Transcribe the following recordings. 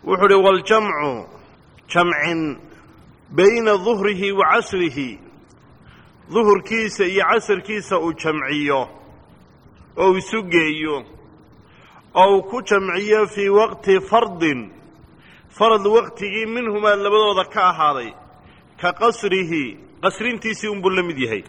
وحري والجمع جمع بين ظهره وعصره ظهر كيسة يعصر كيسة وجمعيه أو سجيه أو كجمعيه في وقت فرض وقته منهما لبدو ذكاء هذا كقصره قصرين تيسيون بلمديهي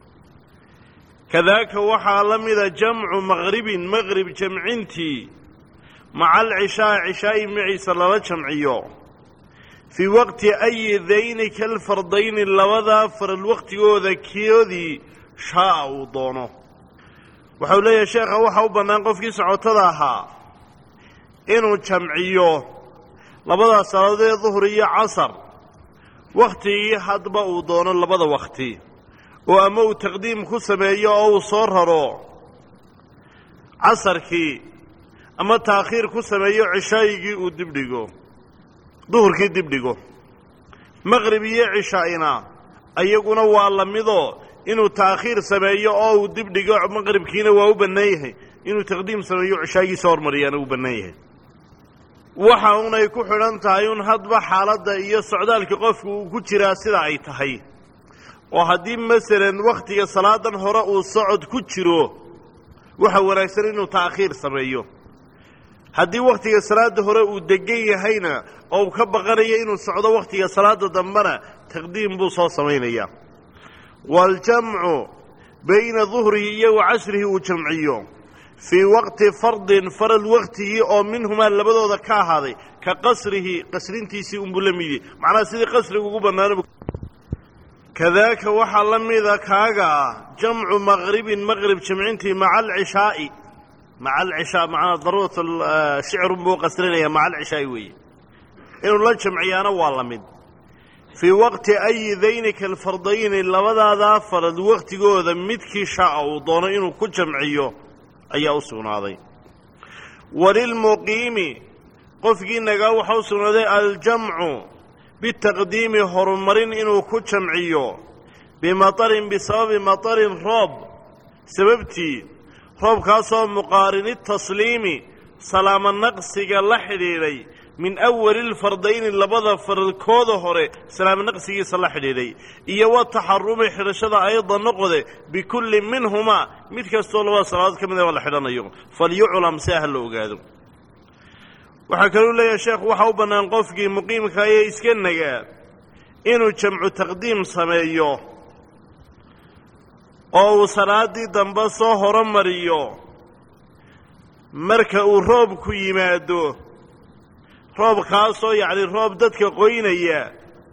كذاك وحا لمذا جمع مغرب جمعنتي مع عشاء معي صلى الله جمعيه في وقت أي ذينك الفرضين اللوذا فر الوقت يوذكيوذي شاء ودونه وحولي يا شيخ وحاو بنانقف كيسعو تضاها إنو جمعيه لبدا صلاة ظهرية عصر وقتي حدبا ودونه لبدا وقتي وأمو تقديم كسمية أو صورهرو عصركي أما تأخير كسمية عشايكي ودبدقو ظهركي دبدقو مغربية عشائنا أيقونا واللمدو إنو تأخير سمية أو دبدقو مغرب كينا وهو بنايه إنو تقديم سمية عشايكي صور مريانا وبنايه waxauna ay ku xidhan tahay un hadba xaaladda iyo socdaalka qofku uu ku jiraa sida ay tahay oo haddii masalan wakhtiga salaadan hore uu socod ku jiro waxa wanaagsan inuu taakhiir sameeyo haddii wakhtiga salaada hore uu degan yahayna oo ka baqanayo inuu socdo wakhtiga salaada dambana taqdiim buu soo sameeynaya wal jam'u bayna dhuhrihi wa 'ashrihi wa jam'iyo في وقت فرض وقته أو منهما لبدو ذكاء هذا كقصره قصرين تيسي بلميدي معناه سيدي قصره وقوبنا كذاك وحلم ذكاء جمع مغرب جمعنتي مع العشاء مع ضرورة الشعر بو قصرين مع العشاء وي إنه لا جمعيانا والله في وقت أي ذينك الفرضين لبدا ذا فرض وقت قوذا مدكي شاء وضونا إنه كل جمعيه أي أصنعي وللمقيم قفقين نقاو حوصنا الجمع بالتقديم هرمرين إنو كجمعيو بمطر بسبب مطر روب سببتي روب كاسو مقارن التسليم سلام النقص لحديري من أول الفردين اللبضة فرالكود هوري سلام النقص يصلح لي إيوا التحرم حرشة أيضا نقضي بكل منهما مثل الصلاة والصلاة كما ولا حدنا يوم فليعلم سهل لو قادوا وحكوا لي يا شيخ وحوبنا نقفقي مقيم كاي يسكننا إنو جمع تقديم سميو أو صلاة دنبسو هرمريو مركا روب كيمادو روب خاصو يعني روب ددك قوينيا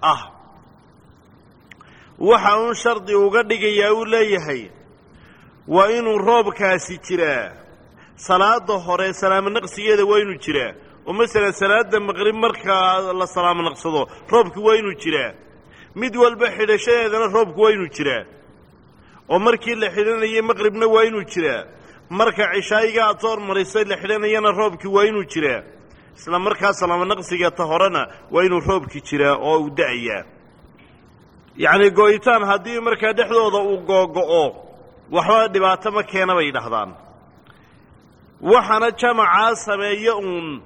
waxa uu shardi uga dhigayaa uu leeyahay waa inuu roobkaasi jiraa salaada hore salaam naqsigeeda waa inuu jiraa oo mesela salaada maqrib marka la salaam naqsado roobku waa inuu jiraa mid walba xidhashadeedana roobku waa inuu jiraa oo markii la xidhanayay maqribna waa inuu jiraa marka cishaayiga aad soo marisay la xidhanayana roobku waa inuu jiraa isla markaa salaam naqsiga ta horena waa inuu roobki jiraa oo uu da'ayaa يعني قويتان هدي مركا دحدودا او غوغو waxba dhibaato ma keena bay dhahdaan waxana jamaca sameeyo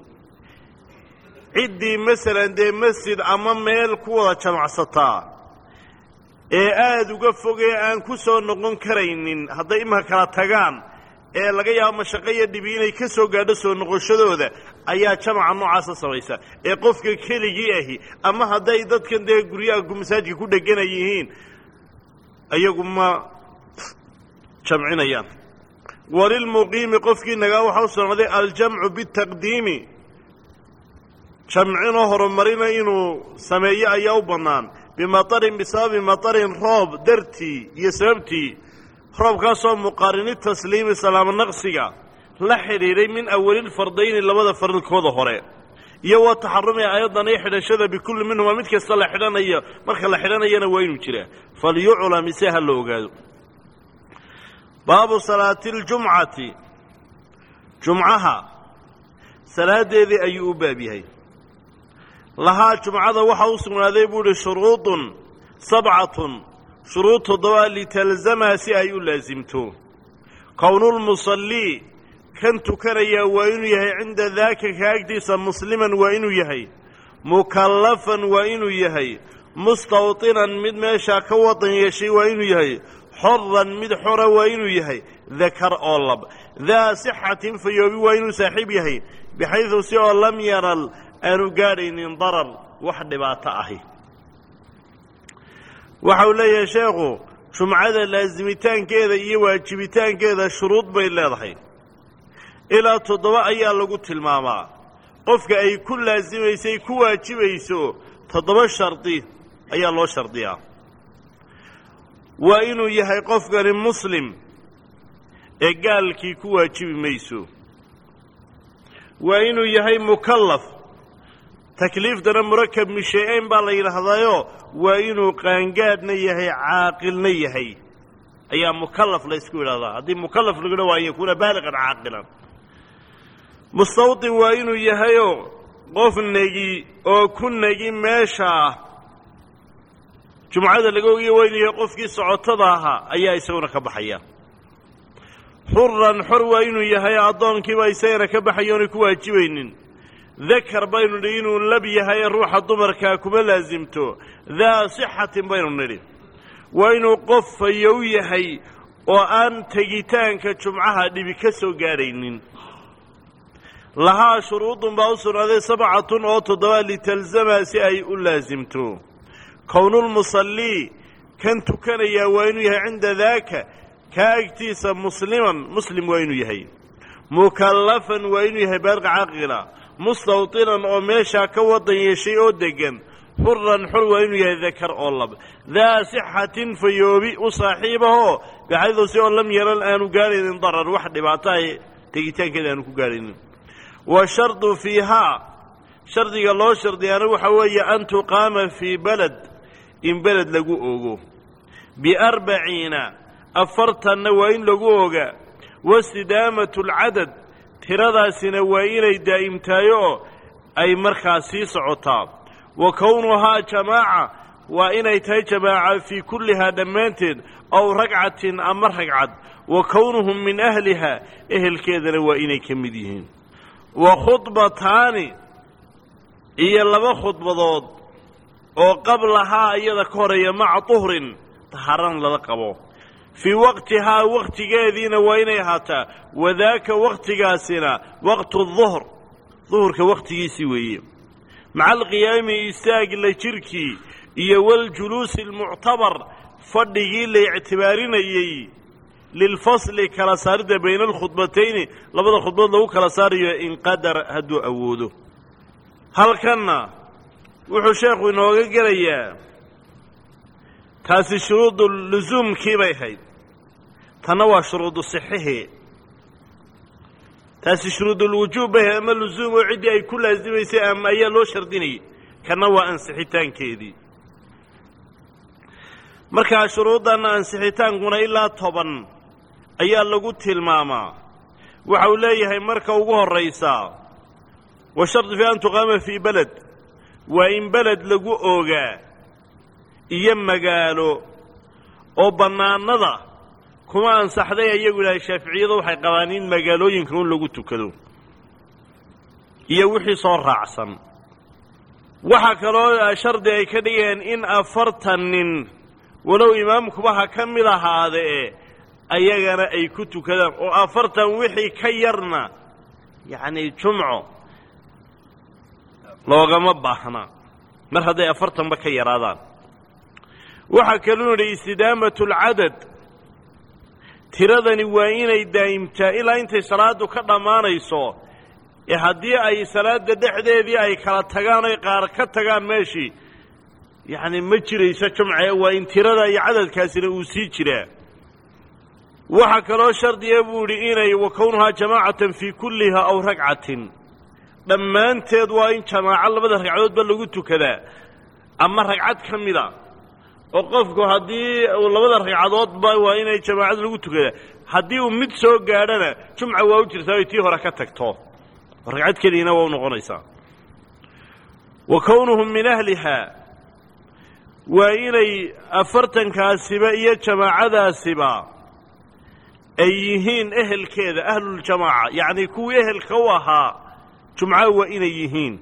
cidii mesela de masjid ama meel ku wada jamacsata ee aad uga fogay aan ku soo noqon kareynin haday ima kala tagaan ee laga yaabo shaqada dhibi inay ka soo gaadho soo noqoshadooda ayaa jamaca noocaas sameeysa ee qofka keligii ahi ama haday dadkan de guriyaha masaajidka ku dhaganayeen ayagu ma jamcinayaan walil muqim qofkii naga waxa uu socday al jam'u bit taqdimi jamcino horumarina inuu sameeyo ayaa u banaan bimatarin bisabi matarin roob darti iyo sababtii roobkaasoo muqaarin tasliimi salaam naqsiga la xiriiray min awwal fardayn labada faralkooda hore iyo waa taxarrumay ayadan ay xidhashada bikulli minhum mid kasta la xidhanayo marka la xidhanayana waa inuu jiraa falyu'lam isaha la ogaado baabu salaatil jum'ati jum'aha salaadeedii ayuu u baab yahay laha jum'ada waxa uu sugnaaday buu shuruudun sab'atun شروط ضوء لتلزمها سي أي لازمته كون المصلي kan tukanaya waa inuu yahay cinda daaka kaagtiisa musliman waa inuu yahay mukallafan waa inuu yahay mustawtinan mid meeshaa ka wadan yeeshay waa inuu yahay xoran mid xora waa inuu yahay dakar oo lab daa sixatin fayoobi waa inuu saaxiib yahay bixaydu si oo lam yanal aanu gaadhaynin darar wax dhibaato ahi waxa uu leeyahay sheekhu jumcada laasimitaankeeda iyo waajibitaankeeda shuruud bay leedahay ilaa 7 ayaa lagu tilmaamaa qofka ay ku laasimaysay ku waajibayso 7 shardi ayaa loo shardiyaa waa inuu yahay qofkani muslim ee gaalkii ku waajibi mayso waa inuu yahay mukallaf takliiftana murakab min shay-ayn baa la yidhaahdaayo waa inuu qaangaadhna yahay caaqilna yahay ayaa mukallaf la ysku yidhahdaa haddii mukallaf lagu yidhaha waa an yakuuna baaliqan caaqilan mustawtin waa inuu yahayoo qof negi oo ku negi meeshaa jumcada laga ogiya waa inuu yahay qofkii socotada ahaa ayaa isaguna ka baxaya xuran xor waa inuu yahay addoonkiiba isagana ka baxaya oonay ku waajibaynin dakar baynu nidhi inuu lab yahay ruuxa dumarkaa kuma laasimto daa sixatin baynu nidhi waa inuu qof fayow yahay oo aan tegitaanka jumcaha dhibi ka soo gaadhaynin lahaa shuruudun baa u sugnaaday 7 oo 7 litalzama si ay u laasimto kownulmusallii kan tukanayaa waa inuu yahay cinda daaka kaa agtiisa muslim waa inuu yahay mukallafan waa inuu yahay baaliqa caaqila mustawtinan oo meeshaa ka wadan yeeshay oo deggan xuran xor waa inuu yahay dakar oo lab daa sixatin fayoobi u saaxiibahoo baxaydu si oo lam yaran aanu gaadhaynin darar wax dhibaato ay tegitaankeeda aanu ku gaadhaynin wa shardu fiihaa shardiga loo shardiyaana waxa weeye an tuqaama fii balad in beled lagu ogo ب40 afartanna waa in lagu ogaa wastidaamatu alcadad tiradaasina waa inay daa'imtahay oo ay markaas sii socotaa wa kownuhaa jamaaca waa inay tahay jamaaca fii kullihaa dhammaanteed aw ragcatin ama ragcad wa kownuhum min ahlihaa ehelkeedana waa inay ka mid yihiin wa khudbataani iyo 2 khudbadood oo qablahaa iyada ka horeeya maca tuhrin taharan lala qabo fii waqtihaa waqtigeediina waa inay ahaataa wadaaka waqtigaasina waqtu duhr duhurka waqtigiisii weeye maca alqiyaami istaag la jirkii iyo waljuluusi almuctabar fadhigii la ictibaarinayey lilfasli kala saaridda bayna alkhudbatayni 2 khudbad lagu kala saarayo in qadar hadduu awoodo halkanna wuxuu sheekhu inooga gelayaa taasi shuruudu lusuumkii bay ahayd tanna waa shuruudu sixihii taasi shuruudulwujuub bay ahayd ama lusuum oo ciddii ay ku laasimaysay ama ayaa loo shardinayay kanna waa ansixitaankeedii markaa shuruuddanna ansixitaankuna ilaa 10 ayaa lagu tilmaamaa waxa uu leeyahay marka ugu horraysaa wa shardu fi an tuqaama fii beled waa in beled lagu ogaa iyo magaalo oo bannaanada kuma ansaxday ayagu ilaahay shaaficiyadu waxay qabaan in magaalooyinka un lagu tukado iyo wixii soo raacsan waxaa kaloo shardi ay ka dhigeen in 40 nin walow imaamkuba ha ka mid ahaadee ayagana ay ku tukadaan oo 40 wixii ka yarna yacni jumco loogama baahna mar hadday 40 ba ka yaraadaan waxaa kaluu yidhi istidaamatu alcadad tiradani waa inay daa'imtaa ilaa intay salaaddu ka dhammaanayso ee haddii ay salaadda dhexdeedii ay kala tagaan oy qaar ka tagaan meeshii yacni ma jirayso jumce waa in tirada iyo cadadkaasina uu sii jiraa waxaa kaloo shardiya buu yidhi inay wa kownuhaa jamaacatan fii kullihaa aw ragcatin dhammaanteed waa in jamaaco 2 ragcadoodba lagu tukadaa ama ragcad ka mida oo qofku haddii uu 2 ragcadoodba waa inay jamaacada lagu tukadaa haddii uu mid soo gaadhana jumca waa u jirtaa ay tii hore ka tagto ragcad keliyana waa u noqonaysaa wa kownuhum min ahlihaa waa inay 40kaasiba iyo jamaacadaasiba أيهين أهل كذا أهل الجماعة يعني كو أهل كوها جمعة وإن يهين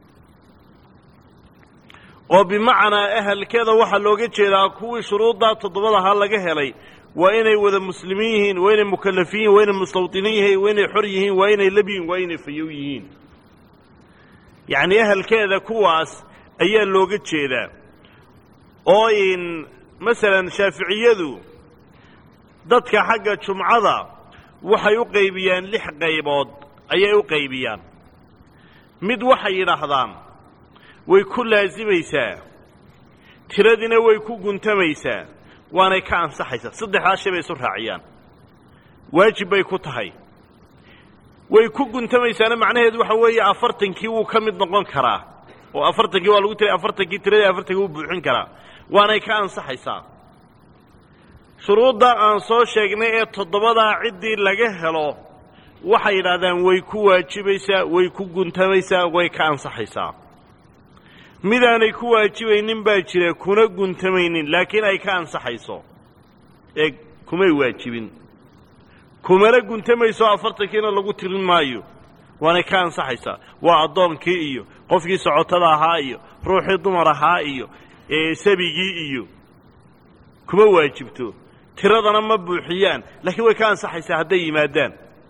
وبمعنى أهل كذا واحد لو جت إلى كو شروط ذات تضبطها لجه لي وإن وذا مسلمين وإن مكلفين وإن مستوطنين وإن حريين وإن لبين وإن فيويين يعني أهل كذا كواس أي لو جت إلى أو إن مثلا شافعية dadka xagga jumcada waxay u qaybiyaan 6 qaybood ayay u qaybiyaan mid waxay yiraahdaan way ku laasimaysaa tiradina way ku guntamaysaa waana ka ansaxaysaa saddexdaas shay bay soo raaciyaan waajib bay ku tahay way ku guntamaysaana macnaheedu waxa weeye 40kii uu ka mid noqon karaa oo 40kii waa lagu tiray 40kii tirada 40kii uu buuxin karaa waana ka ansaxaysaa shuruudda aan soo sheegnay ee 7 ciddii laga helo waxay yiraahdaan way ku waajibaysaa way ku guntamaysaa way ka ansaxaysaa midaanay ku waajibaynin baa jira kuna guntamaynin laakiin ay ka ansaxayso ee kumay waajibin kumala guntamayso 40kiina lagu tirin maayo waana ka ansaxaysaa waa adoonkii iyo qofkii socotada ahaa iyo ruuxii dumar ahaa iyo sabigii iyo kuma waajibto tiradana ma buuxiyaan laakiin way ka ansaxaysaa haday yimaadaan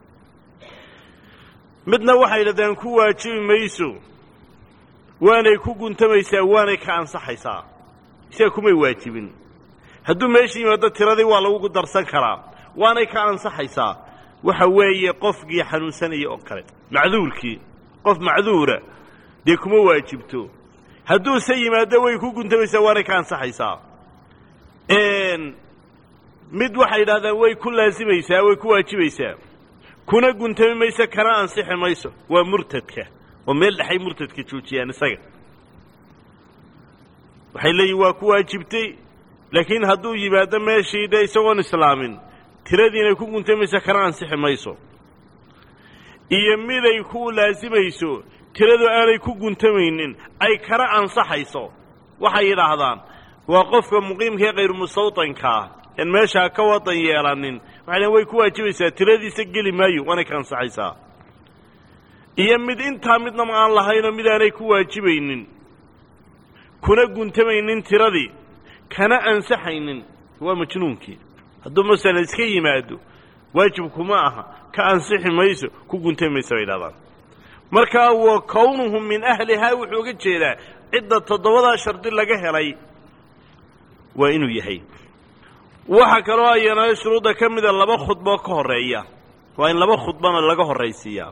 midna waxay yiraahdaan ku waajibi mayso waanay ku guntamaysaa waanay ka ansaxaysaa isaga kumay waajibin hadduu meeshii yimaado tiradii waa lagu darsan karaa waanay ka ansaxaysaa waxa weeye qofkii xanuunsanaya oo kale macduurkii qof macduura dee kuma waajibto hadduu se yimaado way ku guntamaysaa waanay ka ansaxaysaa mid waxay yidhahdaan way ku laasimaysaa way ku waajibaysaa kuna guntami mayso kana ansixi mayso waa murtadka oo meel dhaxay murtadka joojiyaan isaga waxay leeyihiin waa ku waajibtay laakiin hadduu yimaado meeshii dee isagoon islaamin tiradiina ku guntamaysa kana ansixi mayso iyo miday ku laasimayso tiradu aanay ku guntamaynin ay kana ansaxayso waxay yidhaahdaan waa qofka muqiimka ee qayr mustawtanka in meesha ka wadan yeelanin waxay way ku waajibaysaa tiradiisa gali maayo waana ka ansaxaysaa iyo mid inta midna aan lahayn mid aanay ku waajibaynin kuna guntamaynin tiradii kana ansaxaynin waa majnuunkii hadduu masalan iska yimaado waajib kuma aha ka ansixi mayso ku guntamaysa ilaadaan marka waa kownuhum min ahliha wuxuu uga jeedaa cidda 7 shardi laga helay waa inuu yahay waxa kaloo ayana shuruuda kamida 2 khudbo ka horeeya waa in 2 khudbana laga horeysiiyaa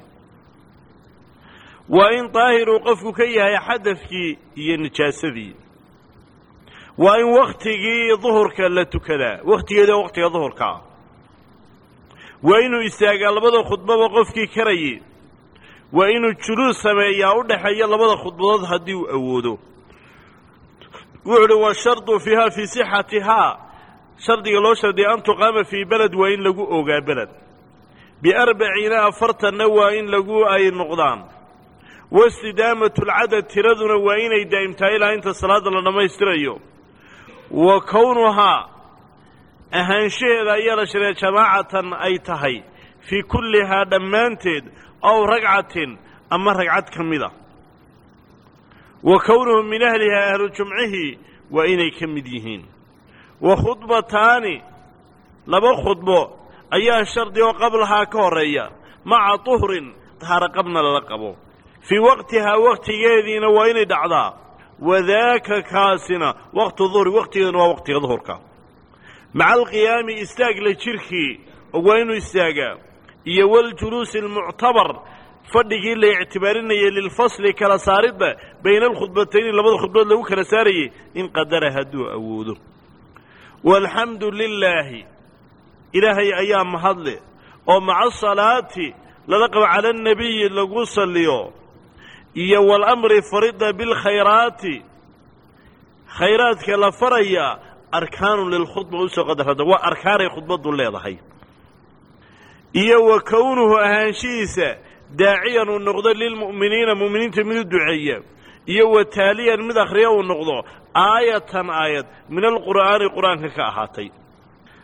waa in daahiru qofku ka yahay xadafkii iyo nijaasadii waa in waqtigii dhuhurka la tukadaa waqtigeeda waqtiga dhuhurka waa inuu istaagaa 2 khudbaba qofkii karayay waa inuu juluus sameeyaa u dhaxeeya 2 khudbadood haddii uu awoodo wuxuu waa shartu fiha fi sihhatiha shardiga loo shardiyo an tuqaama fi balad waa in lagu ogaa balad bi40 afartana waa in lagu ay noqdaan واستدامة العدد تردنا وإن دائمتا إلى أنت الصلاة لنميستريو وكونها أهنشي ذا يرشد جماعة أي تهي في كلها دمانتد أو رقعة أما رقعة كمدة وكونهم من أهلها أهل جمعه وإن يكمديهين وخطبتان لما خطبه أيها الشرط وقبلها كوريا مع طهر طهر قبنا للقبه في وقتها وقت يدين وين دعدا وذاك كاسنا وقت الظهر وقت ووقت ظهرك مع القيام استاق لشركي وين استاقا يول جلوس المعتبر فدقي اللي اعتبارنا للفصل كلا صارد بين الخطبتين لبض خطبات له كلا ساري إن قدر هدو أوده والحمد لله إلهي أيام هذله ومع الصلاة لذقب على النبي اللي صليو إيو الأمر فرد بالخيرات خيرات كلا فريا أركان للخطبة وسقد هذا وأركان خطبة الله هي إيو كونه أهانشيسة داعيا والنقض للمؤمنين مؤمنين من الدعية إيو تاليا من أخريا والنقض آية من القرآن كأهاتي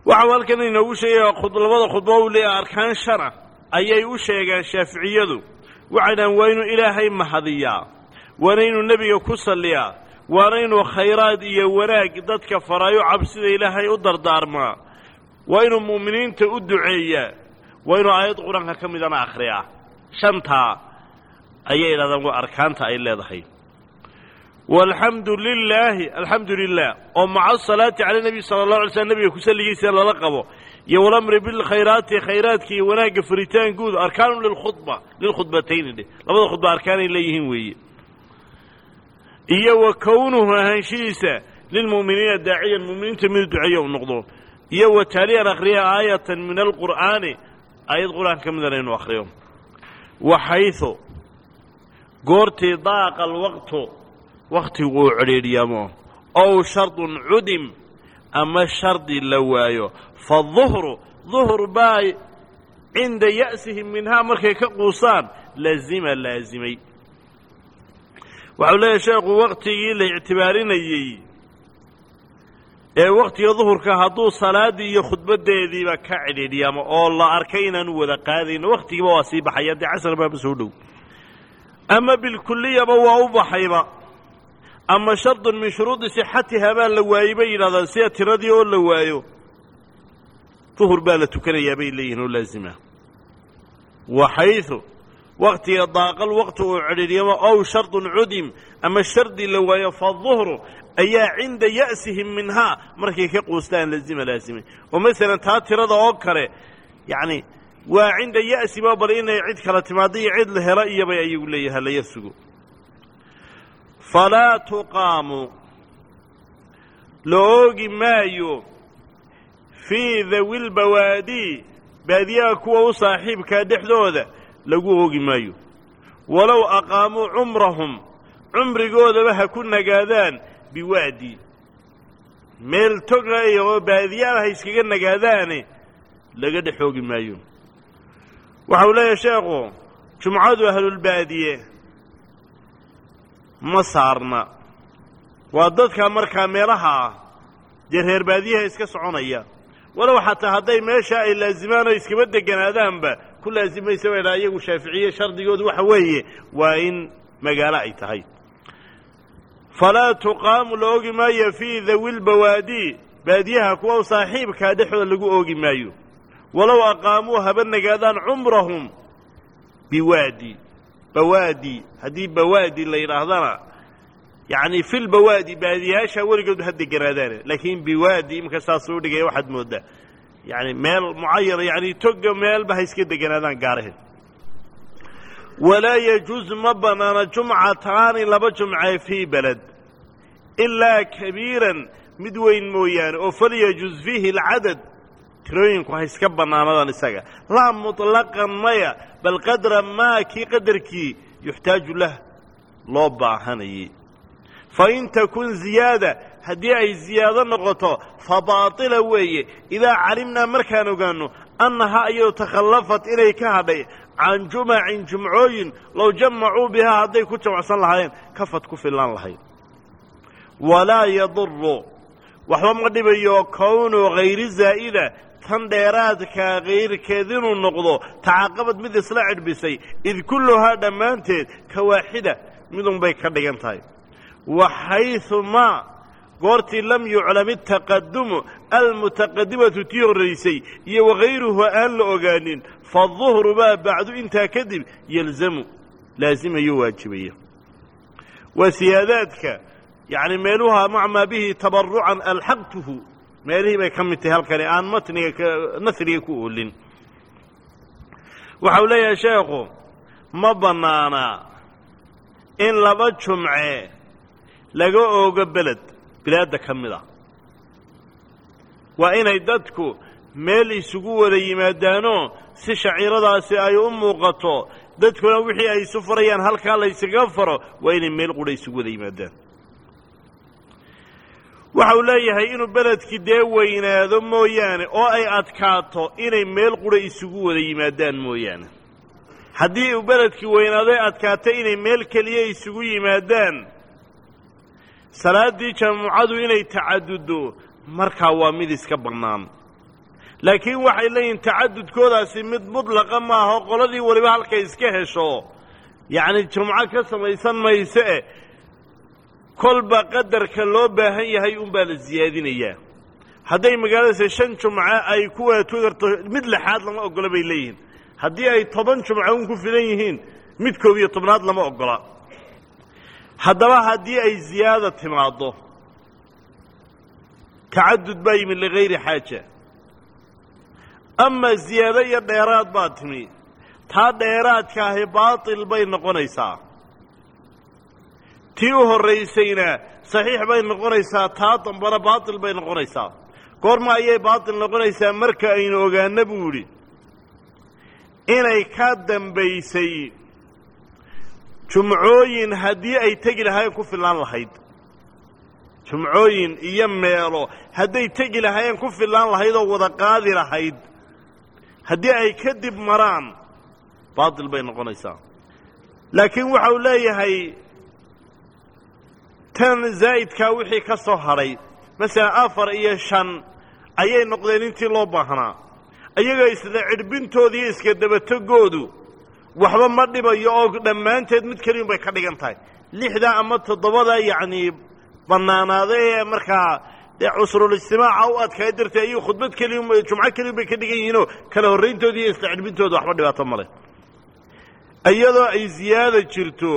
waxaa halkan inoogu sheegaya labada khudbo uu leeyahay arkaan shana ayay u sheegaan shaaficiyadu waxaydhaan waa inuu ilaahay mahadiyaa waana inuu nebiga ku salliyaa waana inuu khayraad iyo wanaag dadka farayo cabsida ilaahay u dardaarmaa waa inuu mu'miniinta u duceeyaa waa inuu aayad qur-aanka ka midana akhriyaa shantaa ayay yidhahdaan waa arkaanta ay leedahay walxamdu lilaahi alxamdu lilah oo maca asalaati cala nebi sala allahu alay slam nebiga kusalligiisa lala qabo iyo walamri bilkhayraati khayraadka iyo wanaagga furitaan guud arkaanu lilkhudbatayni dheh labada khudba arkaanay leeyihiin weeye iyo wa kownuhu ahaanshihiisa lilmu'miniina daaciyan mu'miniinta mid duceeya u noqdo iyo wa taaliyan akhriya aayatan min alqur'aani aayad qur-aan ka midana inuu akhriyo waxaysu goortii daaqa alwaqtu wakhtigu uu cidhiidhyamo ow shardun cudim ama shardi la waayo faduhru duhr baa cinda ya'sihim minhaa markay ka quusaan laazimay waxau leeyahay sheekhu wakhtigii la ictibaarinayey ee wakhtiga duhurka hadduu salaaddii iyo khudbaddeediiba ka cidhiidhyamo oo la arkay inaanu wada qaadayno wakhtigiiba waa sii baxaya dee casar baaba soo dhow ama bilkulliyaba waa u baxayba ama shardun min shuruudi sixatihaa baa la waayey bay yidhahdaan sida tiradii oo la waayo duhur baa la tukanayaa bay leeyihin oo laazima waxaysu wakhtiga daaqal waqti uu cidhiidhyamo ow shardun cudim ama shardi la waayo faduhru ayaa cinda ya'sihim minhaa markay ka quustaan laazimay oo masalan taa tirada oo kale yacni waa cinda ya'siba bal inay cid kala timaado iyo cid la helo iyobay ayagu leeyahay laya sugo falaa tuqaamu la oogi maayo fii dawi lbawaadii baadiyaha kuwa u saaxiibkaa dhexdooda lagu oogi maayo walow aqaamuu cumrahum cumrigoodaba ha ku nagaadaan biwaadi meel togaya oo baadiyaal ha iskaga nagaadaane laga dhex oogi maayo waxau leeyahay sheekhu jumcadu ahlulbaadiye ma saarna waa dadka markaa meelaha ah dee reer baadiyaha iska soconaya walow xataa hadday meesha ay laazimaan oo iskaba deganaadaanba ku laazimaysa bay dhaha iyagu shaaficiye shardigoodu waxa weeye waa in magaalo ay tahay falaa tuqaamu la oogi maayo fii dawi lbawaadii baadiyaha kuwa u saaxiibkaa dhexooda lagu oogi maayo walow aqaamuu haba nagaadaan cumrahum biwaadi bawaadi haddii bawaadi la yidhaahdana yacni filbawaadi baadiyaasha weligood ha deganaadaane laakiin biwaadi iminka saasuu dhigaya waxaad mooddaa yacni meel mucayana yacni toga meelba ha iska deganaadaan gaaraheed walaa yajuuz ma bannaana jumcataani laba jumcee fii beled ilaa kabiiran mid weyn mooyaane oo falyajuuz fiihi alcadad tirooyinku ha iska bannaanadan isaga laa muطlaqan maya bal qadra maa kii qadarkii yuxtaaju lah loo baahanayey fain takun ziyaada haddii ay ziyaado noqoto fa baatila weeye idaa calimnaa markaan ogaanno annahaa iyadoo takhallafat inay ka hadhay can jumacin jumcooyin low jamacuu bihaa hadday ku jamacsan lahaayeen kafad ku fillaan lahayd walaa yaduru waxba ma dhibayo kownu hayri zaa'ida tan dheeraadkaa kayrkeed inuu noqdo tacaqabad mid isla cidhbisay id kulluhaa dhammaanteed ka waaxida midunbay ka dhigan tahay waxaysu maa goortii lam yuclam itaqadumu almutaqadimatu tii horraysay iyo wagayruhu aan la ogaanin faduhru baa bacdu intaa kadib yalzamu laasimayo waajibaya waa siyaadaadka yacni meeluha macmaa bihi tabarucan alxaqtuhu meelihii bay ka mid tahay halkani aan nasriga ku oolin waxau leeyahay sheekhu ma bannaanaa in laba jumce laga oogo bilaadda ka mid ah waa inay dadku meel isugu wada yimaadaanoo si shaciiradaasi ay u muuqato dadkuna wixii ay isu farayaan halkaa laysaga faro waa inay meel qudha isugu wada yimaadaan waxa uu leeyahay inuu beledkii dee weynaado mooyaane oo ay adkaato inay meel qudha isugu wada yimaadaan mooyaane haddii uu beledkii weynaado ay adkaato inay meel keliya isugu yimaadaan salaaddii jamucadu inay tacaduddo markaa waa mid iska bannaan laakiin waxay leeyihiin tacadudkoodaasi mid mudlaqa maaha qoladii waliba halkay iska hesho yacni jumco ka samaysan mayso kolba qadarka loo baahan yahay unbaa la siyaadinayaa hadday magaaladaasi 5 jumco ay ku waatu karto mid lixaad lama ogola bay leeyihiin haddii ay 10 jumco un ku filan yihiin mid 11aad lama ogola haddaba haddii ay ziyaada timaado tacadud baa yimid ligayri xaaja ama ziyaado iyo dheeraad baa timi taa dheeraadkaahi baatil bay noqonaysaa tii u horraysayna saxiix bay noqonaysaa taa dambana baatil bay noqonaysaa goorma ayay baatil noqonaysaa marka aynu ogaanno buu yidhi inay ka dambaysay jumcooyin haddii ay tegi lahaayeen ku fillaan lahayd jumcooyin iyo meelo hadday tegi lahaayeen ku fillaan lahayd oo wada qaadi lahayd haddii ay kadib maraan baatil bay noqonaysaa laakiin waxa uu leeyahay tan zaa'idkaa wixii ka soo hadhay masalan 4 iyo 5 ayay noqdeen intii loo baahnaa ayagoo isla cidhbintooda iyo iska dabatagoodu waxba ma dhibayo oo dhammaanteed mid keliya bay ka dhigan tahay 6 ama 7 yacni bannaanaada ee markaa dee cusrul ijtimaaca u adkay dartay ayuu khudbad keliya jumco keliya bay ka dhigan yihiinoo kala horrayntoodii iyo isla cidhbintooda waxba dhibaato ma leh iyadoo ay ziyaada jirto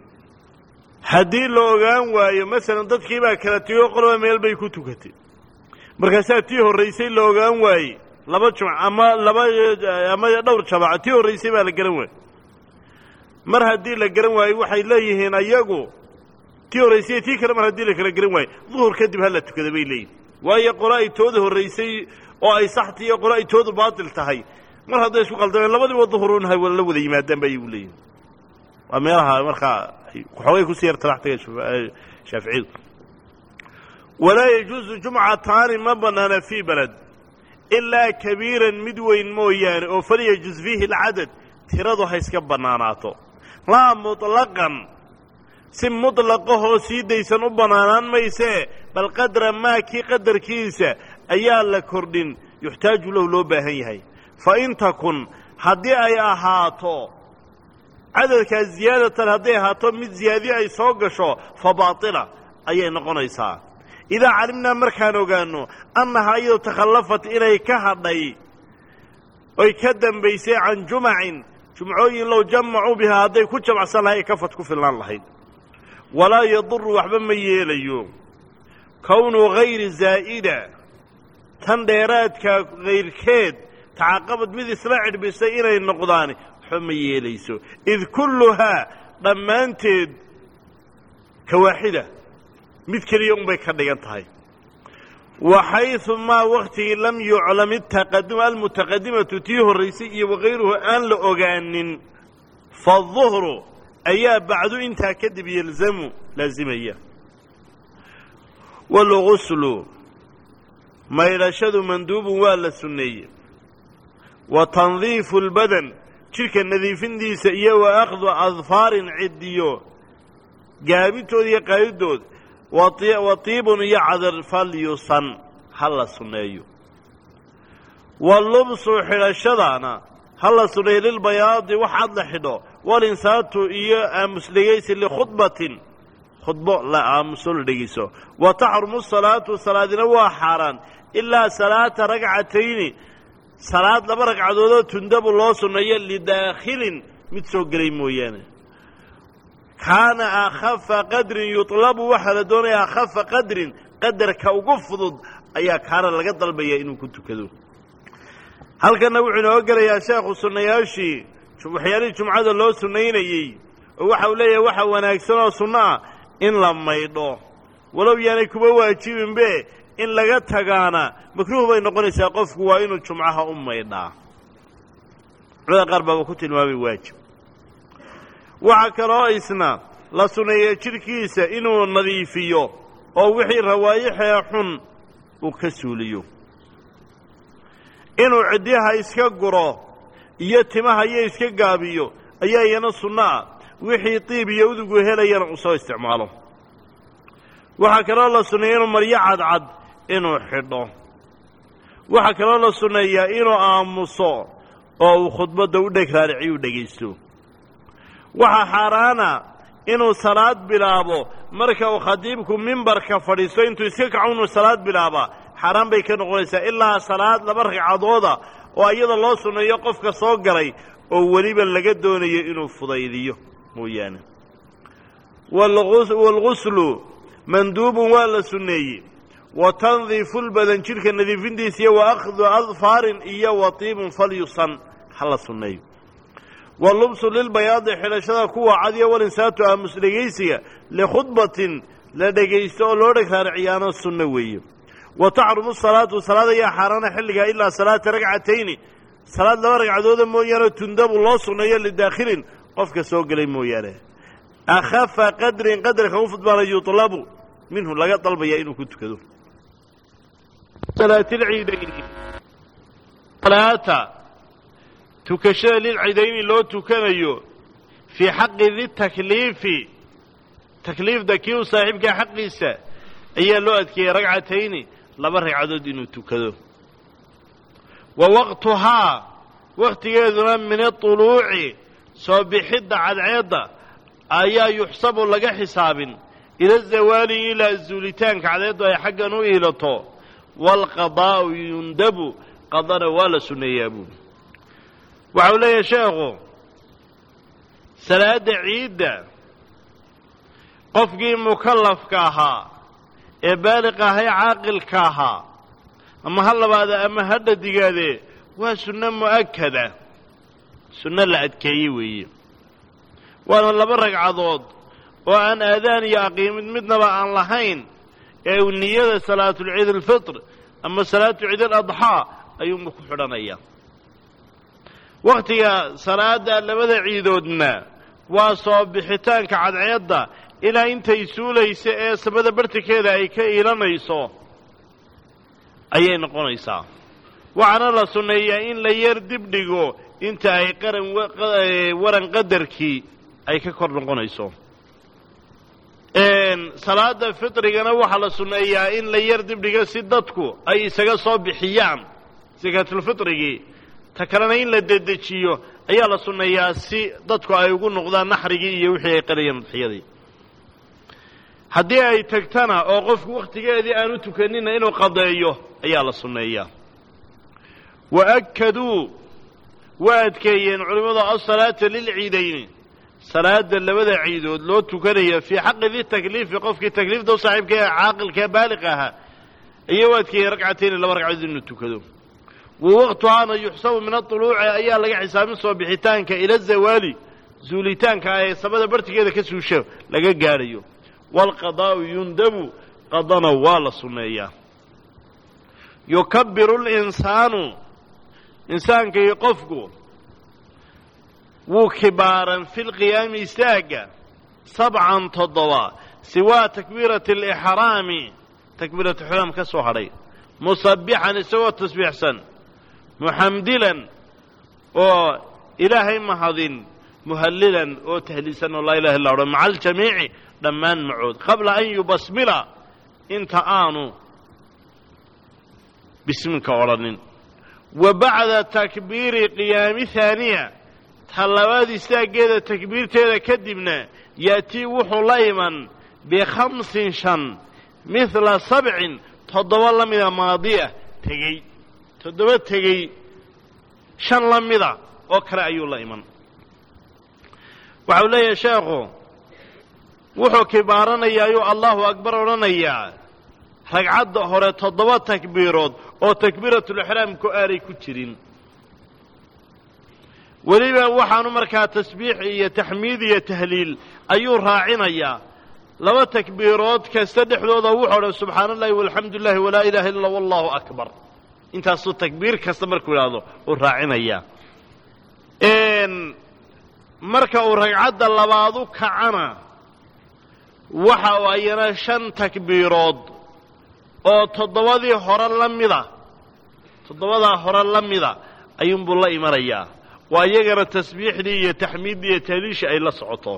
haddii la ogaan waayo masalan dadkii baa kala tegoo qolba meel bay ku tukatay markaasaa tii horraysay la ogaan waayey 2 jumc ama dhowr jamaaca tii horraysay baa la garan waayey mar haddii la garan waayo waxay leeyihiin ayagu tii horraysay tii kale mar haddii la kala garan waayo duhur kadib ha la tukada bay leeyihin waayo qolo ay tooda horraysay oo ay saxti iyo qolo ay toodu baatil tahay mar hadday isku qaldameen labadiiba duhuruun hay la wada yimaadaan ba ayagu leeyihin waa meelaha markaa xoogay ku sii yartaraxtaga shaaficiyadu walaa yajuusu jumcataani ma bannaana fii balad ilaa kabiiran mid weyn mooyaane oo falyajuz fiihi alcadad tiradu ha iska bannaanaato laa muطlaqan si muطlaqahoo sii daysan u bannaanaan maysee bal qadra maa kii qadarkiisa ayaa la kordhin yuxtaaju lahu loo baahan yahay fa in takun haddii ay ahaato cadadkaas ziyaadatan hadday ahaato mid ziyaadi ay soo gasho fa baatila ayay noqonaysaa idaa calimnaa markaan ogaanno annahaa iyadoo takhallafat inay ka hadhay oy ka dambaysay can jumacin jumcooyin low jamacuu bihaa hadday ku jamacsan lahay kafad ku filnaan lahayd walaa yaduru waxba ma yeelayo kownuu hayri zaa'ida tan dheeraadka hayrkeed tacaqabad mid isla cidhbisay inay noqdaan waxba ma yeelayso id kulluhaa dhammaanteed ka waaxida mid keliya unbay ka dhigan tahay waxaysu maa waktigii lam yuclam itaqadum almutaqadimatu tii horraysay iyo wakayruhu aan la ogaanin faaduhru ayaa bacdu intaa kadib yalzamu laazimaya walguslu maydhashadu manduubun waa la sunneeye wa tandiifu lbadan jidhka nadiifintiisa iyo wa akhdu adfaarin ciddiyo gaabintooda iyo qaadidood wa tiibun iyo cadar falyusan ha la sunneeyo wa lubsu xidhashadana ha la sunneeyo lilbayaadi wax cad la xidho walinsaatu iyo aamusdhegaysi likhudbatin khudbo la aamuso la dhegayso wa taxrumu salaatu salaadina waa xaaraan ilaa salaata ragcatayni salaad 2 ragcadoodoo tundabu loo sunneeyo lidaakhilin mid soo gelay mooyaane kaana akhafa qadrin yutlabu waxaa la doonayaa akhafa qadrin qadarka ugu fudud ayaa kaana laga dalbaya inuu ku tukado halkanna wuxuu inoo gelayaa sheekhu sunnayaashii waxyaalihii jumcada loo sunnaynayey oo waxa uu leeyahay waxa wanaagsan oo sunno ah in la maydho walow yaanay kuba waajibinbe in laga tagaana makruuh bay noqonaysaa qofku waa inuu jumcaha u maydhaa culimada qaar baaba ku tilmaamay waajib waxaa kaloo isna la sunneeya jidhkiisa inuu nadiifiyo oo wixii rawaayixee xun uu ka suuliyo inuu cidyaha iska guro iyo timaha iyo iska gaabiyo ayaa iyana sunno ah wixii tiib iyo udugu helayana uu soo isticmaalo waxaa kaloo la sunneeya inuu maryo cadcad inuu xidho waxaa kaloo la sunneeyaa inuu aamuso oo uu khudbadda u dheg raariciyuu dhegaysto waxaa xaaraana inuu salaad bilaabo marka uu khadiibku mimbarka fadhiisto intuu iska kaco inuu salaad bilaabaa xaaraan bay ka noqonaysaa ilaa salaad 2 ragcadooda oo iyada loo sunneeyo qofka soo galay oo weliba laga doonayo inuu fudaydiyo mooyaane waalghuslu manduubun waa la sunneeyey wa tandiifu lbadan jidhka nadiifintiisiiyo wa akhdu adfaarin iyo wa tiibun falyusan ha la sunneeyo wallubsu lilbayaadi xidhashada kuwa cadiya walinsaatu aamus dhegaysiga likhudbatin la dhegaysto oo loo dheg raariciyaano sunno weeye wa taxrumu salaatu salaad ayaa xaaraana xilligaa ilaa salaata ragcatayni salaad 2 ragcadooda mooyaane tundabu loo sunneeyo lidaakhilin qofka soo gelay mooyaane akhafa qadrin qadarka u fudbaana yutlabu minhu laga dalbaya inuu ku tukado salaatilciidayni salaata tukashada lilciidayni loo tukanayo fii xaqi ditakliifi takliifda kii u saaxiibkaa xaqiisa ayaa loo adkeeyey ragcatayni 2 ragcadood inuu tukado wa waqtuhaa wakhtigeeduna min aطuluuci soo bixidda cadceedda ayaa yuxsabu laga xisaabin ila zawaali ilaa zuulitaanka cadceeddu ay xaggan u iilato waalqadaa'u yundabu qadana waa la sunneeyaa buuli waxau leeyahay sheekhu salaadda ciidda qofkii mukallafka ahaa ee baaliq ahaa ee caaqilka ahaa ama ha labaada ama ha dhadigaadee waa sunno mu'akada sunno la adkeeye weeye waana 2 ragcadood oo aan aadaan iyo aqiimid midnaba aan lahayn ee uu niyada salaatulciid alfitr ama salaatu ciid aladxaa ayuunba ku xidhanaya wakhtiga salaadda 2 ciidoodna waa soo bixitaanka cadceedda ilaa intay suulaysa ee samada bartikeeda ay ka iilanayso ayay noqonaysaa waxaana la sunneeyaa in la yar dibdhigo inta ay waran qadarkii ay ka kor noqonayso salaada fitrigana waxaa la sunneeyaa in la yar dibdhigo si dadku ay isaga soo bixiyaan sakaatulfitrigii ta kalena in la dedejiyo ayaa la sunneeyaa si dadku ay ugu noqdaan naxrigii iyo wixii ay qalayeen udxiyadii haddii ay tagtana oo qofku wakhtigeedii aanu tukanina inuu qadeeyo ayaa la sunneeyaa wa akaduu waa adkeeyeen culimmadu asalaata lilciidayni salaada 2 ciidood loo tukanaya fii xaqi ditakliifi qofkii takliifta u saaxiibka ee caaqilka ee baaliq ahaa ayuu adkeeyey ragcatayni 2 ragcadood inuu tukado wa waqtuhaana yuxsabu min aطuluuci ayaa laga xisaabin soo bixitaanka ila zawaali zuulitaanka ee samada bartigeeda ka suusho laga gaadhayo waalqadaa'u yundabu qadana waa la sunneeyaa yukabiru linsaanu insaanka iyo qofku wuu kibaaran fi lqiyaami istaaga 7 7 siwaa takbiirati alixraami takbiiratu ixraam ka soo hadhay musabbixan isagoo tasbiixsan muxamdilan oo ilaahay mahadin muhallilan oo tahliisan oo laa ilaha illa huwa maca aljamiici dhammaan macood qabla an yubasmila inta aanu bisminka odhanin wa bacda takbiiri qiyaami haaniya ta labaad istaaggeeda takbiirteeda kadibna ya'tii wuxuu la iman ب5 5 مثل 7 تضبط لمدة ماضية تجي تضبط تجي 5 لمدة أكره أيو الله إيمان وعليه يا شيخو وحو كبارنا يا أيو الله أكبر ورنا يا رجعت هره تضبط تكبيرات أو تكبيرة الإحرام كأري كتيرين وليبا وحانو مركا تسبيح يا تحميد يا تهليل أيو راعنا يا لو تكبيرات كاستدح ذو وحو سبحان الله والحمد لله ولا إله إلا الله والله أكبر انت أصل تكبير كاستمر كل وراعنا يا إن مركا ورجعت اللبادو كعنا وحو أينا 5 تكبيرات oo toddobadii hore lamida ayuun buu la imanayaa waa iyagana tasbiixdii iyo taxmiiddii iyo tahliishii ay la socoto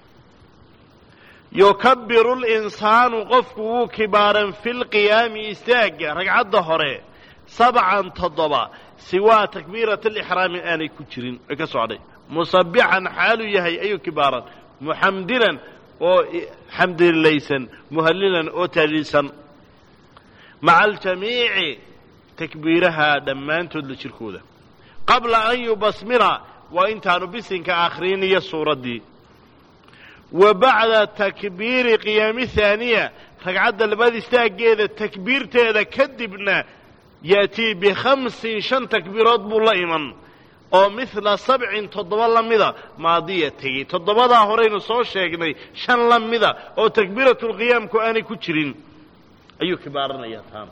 yukabbiru linsaanu qofku wuu kibaaran fi lqiyaami istaagga ragcadda hore 7 تضبا سوى تكبيرة الإحرام آني كجرين كسعدي مصبحا حال يهي أي كبارا محمدلا وحمد ليسا مهللا وتليسا مع الجميع تكبيرها دمان تدل شركوده قبل أن يبسمر وإن كانوا بسن كآخرين يسور دي وبعد تكبير قيام الثانية رقعد البادي استاقيد التكبير تيدا كدبنا يأتي ب5 شن تكبيرات بولئما أو مثل 7 تضبا لمدا ماضية تيجي تضبا دا هورين صوت شاقني شن لمدا أو تكبيرة القيام كأني كتشرين أيو كبارنا يا تام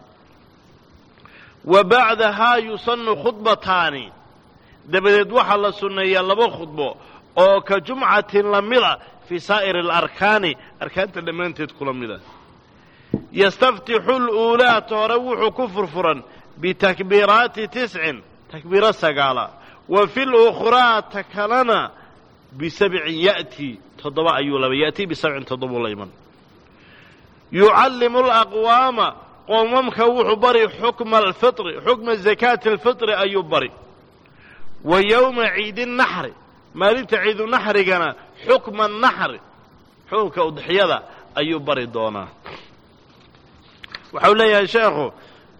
وبعدها يصن خطبتان دبدت وحل السنة يلبو خطبه أو كجمعة لمدا في سائر الأركان أركان تلمين تدخل لمدا يستفتح الأولى تروح كفرفرا بتكبيرات 9 تكبيرات سقالة وفي الأخرى تكلنا ب7 يأتي تضبع أيولا يأتي ب7 تضبع ليمن يعلم الأقوام قومم كوح بري حكم الفطر حكم الزكاة الفطر أيوب بري ويوم عيد النحر ما لنت عيد النحر كان حكم النحر حكم كأضحية أيوب بري دونا وحول يا شيخ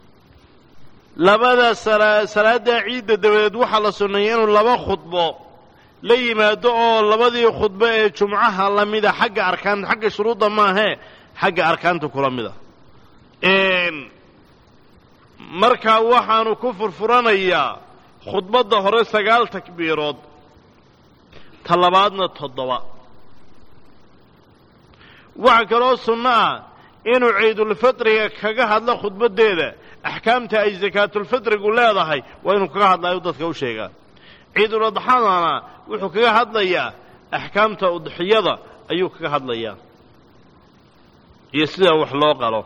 لبدا صلاة عيد دبد وحا لا سنيين لبا خطبه ليما دعو لبدي خطبه جمعها لميدا حق اركان حق شروط ما هي حق اركانته كلميدا marka waxaanu ku furfuranayaa khudbada hore 9 takbiirood talabaadna 7 waxa kale sunnah inuu ciidul fitriga kaga hadlo khudbadeeda axkaamta ay zakaatul fitrigu leedahay waa inuu kaga hadlayo dadka u sheegaa ciidul adxaana wuxuu kaga hadlayaa axkaamta udxiyada ayuu kaga hadlayaa iyo sida wax loo qalo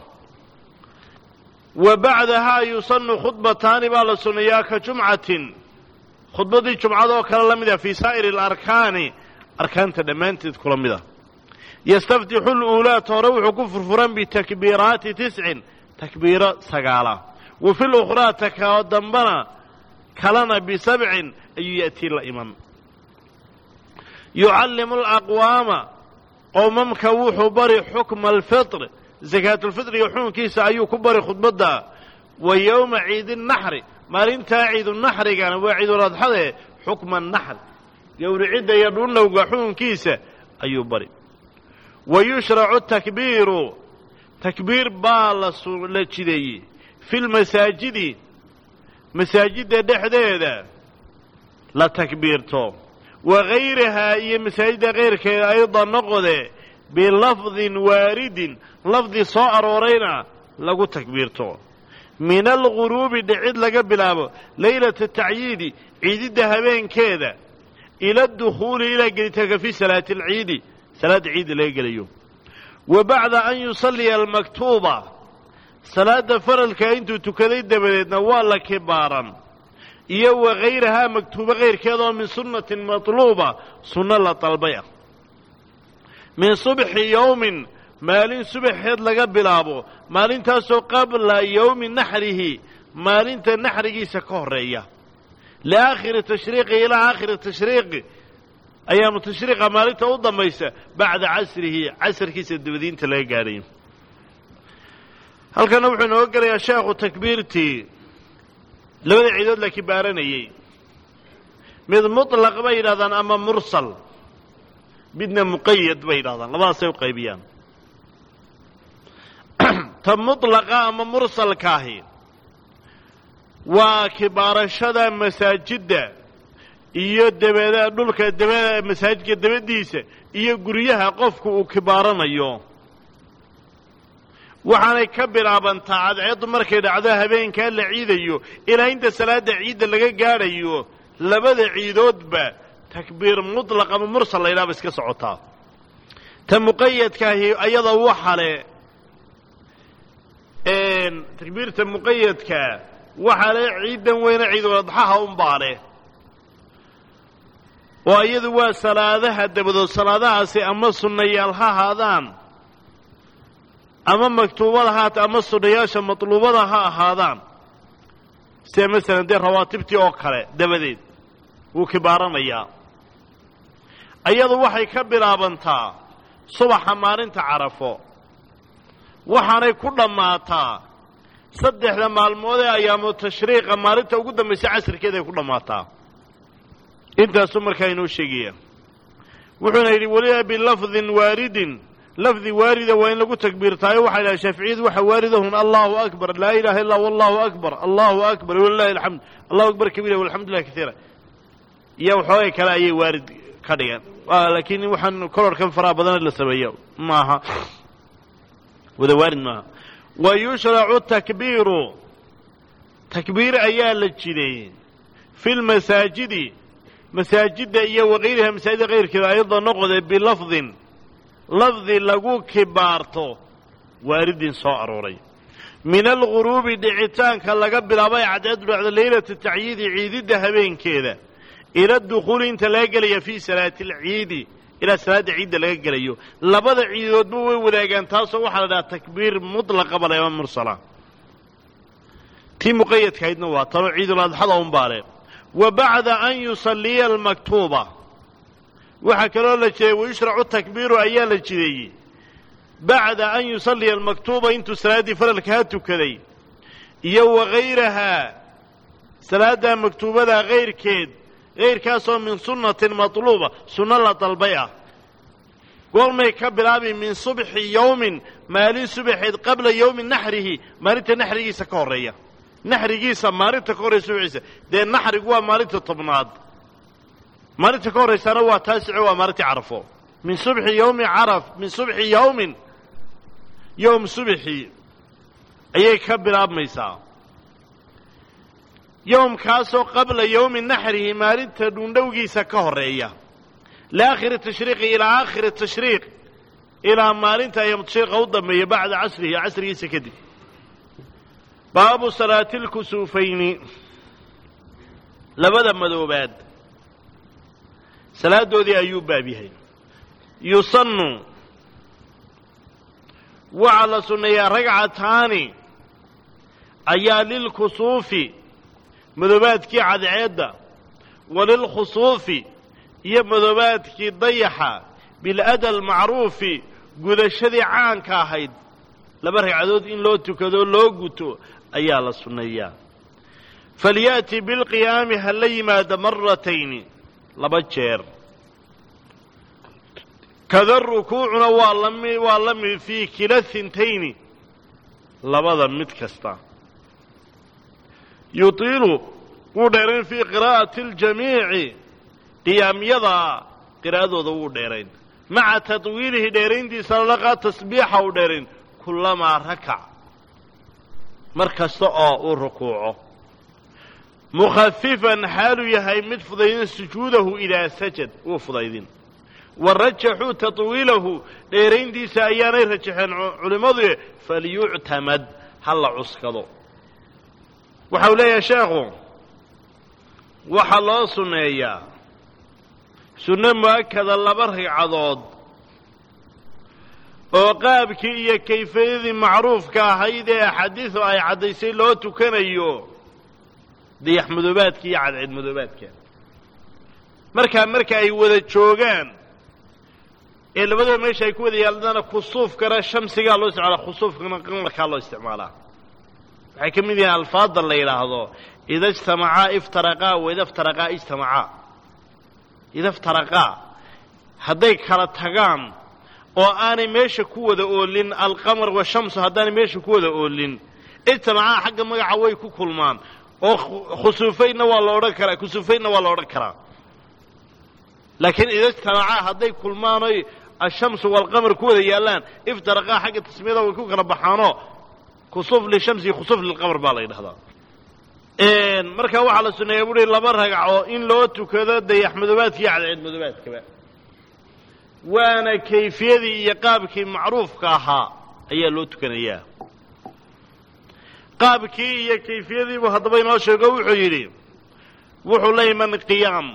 وبعدها يصن خطبتان بالا سنيا كجمعة خطبة جمعة وكلا لمدة في سائر الأركان أركان تدمان تذكر لمدة يستفتح الأولى تروح كفر فرن بتكبيرات 9 تكبيرة سقالة وفي الأخرى تكادنبنا كلنا ب7 أي يأتي الإمام يعلم الأقوام قومم كوح بري حكم الفطر زكاة الفطر يحون كيس أيو كبر خطبة ويوم عيد النحر ما لنتا عيد النحر كان وعيد الأضحى حكم النحر يوم عيد يدون لو قحون كيس أيو بري ويشرع التكبير تكبير بالس لجدي في المساجد مساجد دحديدة لا تكبيرته وغيرها هي مساجد غيرك أيضا نقضي بلفظ وارد لفظ صائر ورينا لقو تكبيرته من الغروب دعيد لقبلابه ليلة التعييد عيد الدهبين كذا إلى الدخول إلى قلتك في صلاة العيد صلاة عيد ليقليو وبعد أن يصلي المكتوبة صلاة فرل كأنتو تكذيد دبليدنا والله كبارا إيو غيرها مكتوبة غير كذا من سنة مطلوبة سنة لا طلبية من صبح يوم مالين صبح يد لقبلابه مالين تاسو قبل يوم نحره مالين تنحره سكورية لآخر التشريق إلى آخر التشريق أيام التشريق مالين توضى ميسا بعد عسر كيس الدودين تلاقي قارين هل كان نوحي نوقر يا شيخ تكبيرتي لو عيدود لك بارني من مطلق بيرادا أما مرسل بدنا مقيد بيرادا لما سيوقي بيان مطلقة أما مرسل كاهي وكبار الشدى مساجد iyo dabada dhulka dabada masaajidka dabadiisa iyo guriyaha qofku uu kibaaranayo waxaanay ka bilaabantaa cadceedu markay dhacdo habeenka la ciidayo ilaa inta salaada ciida laga gaarayo labada ciidoodba takbiir mutlaq ama mursal la ilaa iska socotaa ta muqayyadka ayada waxale takbiirta muqayyadka waxale ciidan weyna ciid wadxaha baale وأيضا وصلاة دبدو صلاة أما سنية هذان أما مكتوبة هات أما سنياش مطلوبة هذان sida masalan dee rawaatibtii oo kale dabadeed wuu kibaaranayaa ayadu waxay ka bilaabantaa subaxa maalinta carafo waxaanay ku dhammaataa saddexda maalmood ee ayaamu tashriiqa maalinta ugu dambaysa casirkeeda ay ku dhammaataa intaasuu markaa inoo sheegaya wuxuuna yidhi weliba bilafdin waaridin lafdi waarida waa in lagu takbiirtaayo waxay dhahay shaaficiyadu waxa waaridahun allahu akbar laa ilaha illa wallahu akbar allahu akbar walilahi alxamd allahu akbar kabiira walxamdulillahi kaiira iyo waxoogay kale ayay waarid ka dhigan laakiin waxaan kororkan faraha badan la sameeyo maaha wada waarid maaha wa yushracu takbiiru takbiir ayaa la jideeyey fi lmasaajidi masaajidda iyo waqayriha masaajida kayrkeeda ayadoo noqode bilafdin lafdi lagu kibaarto waaridin soo arooray min alguruubi dhicitaanka laga bilaabay cadceedu dhacdo leylata tacyiidi ciididda habeenkeeda ila dukhuuli inta laga gelaya fii salaati alciidi ilaa salaadda ciidda laga gelayo labada ciidoodba way wadaagaan taasoo waxaa la dhahaa takbiir mutlaqa bale ama mursala tii muqayadkahaydna waa tanoo ciidul adxada unbaale wa bacda an yusalliya almaktuuba waxaa kaloo la jiray wayushracu takbiiru ayaa la jideeyey bacda an yusalliya almaktuuba intuu salaaddii faralkaa tukaday iyo wagayrahaa salaaddaa maktuubada kayrkeed kayrkaasoo min sunnatin matluuba sunno la dalbay ah goormay ka bilaabi min subxi yowmin maalin subaxeed qabla yowmi naxrihi maalinta naxrigiisa ka horreeya naxrigiisa maalinta ka horreysa subaxiisa dee naxrigu waa maalinta tobnaad maalinta ka horraysaana waa taasico waa maalintii carafo min subxi yowmi caraf min subxi yowmin yowm subxi ayay ka bilaabmaysaa yowmkaasoo qabla yowmi naxrihi maalinta dhuundhowgiisa ka horreeya liaakhiri tashriiqi ilaa aakhiri tashriiq ilaa maalinta ayaamu tashriiqa u dambeeya bacda casrihi casrigiisa kadib baabu salaati lkusuufayni labada madoobaad salaadoodii ayuu baab yahay yusannu waxaa la sunneeyaa ragcataani ayaa lilkusuufi madoobaadkii cadceedda walilkhusuufi iyo madoobaadkii dayaxa bilada almacruufi gudashadii caanka ahayd laba ragcadood in loo tukado loo guto ayaa la sunneeyaa falyaأti bilqiyaami ha la yimaado maratayni laba jeer kada rukuucuna waa la mid fii kila hintayni labada mid kasta yutiilu wuu dheerayn fii qiraa'ati اljamiici qiyaamyada qiraa'adooda wuu dheerayn maca tatwiilihi dheerayntiisa laqaa tasbiixa u dheerayn kulamaa rakac mar kasta oo uu rukuuco mukhafifan xaaluu yahay mid fudaydin sujuudahu idaa sajad wuu fudaydin wa rajaxuu tatwiilahu dheerayntiisa ayaanay rajaxeen culimmadu falyuctamad ha la cuskado waxa uu leeyahay sheekhu waxaa loo sunneeyaa sunno mu'akada laba ragcadood oo qaabkii iyo kayfiyadii macruufka ahayd ee axaadiidu ay caddaysay loo tukanayo dayax madoobaadka iyo cadceed madoobaadka marka ay wada joogaan ee labadaba meesha ay ku wada yaaldaana kusuufkana shamsigaa loo isticmaalaa khusuufkana qamarkaa loo isticmaalaa waxay ka mid yihiin alfaadda la yidhaahdo ida ijtamacaa iftaraqaa wa ida iftaraqaa ijtamacaa ida iftaraqaa hadday kala tagaan oo aanay meesha ku wada oolin alqamar washamsu haddaanay meesha ku wada oolin ijtamacaa xagga magaca way ku kulmaan oo khusuufaynna waa la odhan karaa kusuufaynna waa la odhan karaa laakiin ida ijtamacaa hadday kulmaanoy ashamsu waalqamar ku wada yaallaan iftaraqaa xagga tasmiyada way ku kala baxaanoo kusuuf lishamsi iyo kusuuf lilqamar baa la yidhahdaa markaa waxaa la sunneeya buuhi laba ragco in loo tukado dayax madoobaadka iyo cadceed madoobaadkaba waana kayfiyadii iyo qaabkii macruufka ahaa ayaa loo tukanayaa qaabkii iyo kayfiyadiibuu haddaba inoo sheego wuxuu yidhi wuxuu la iman qiyaam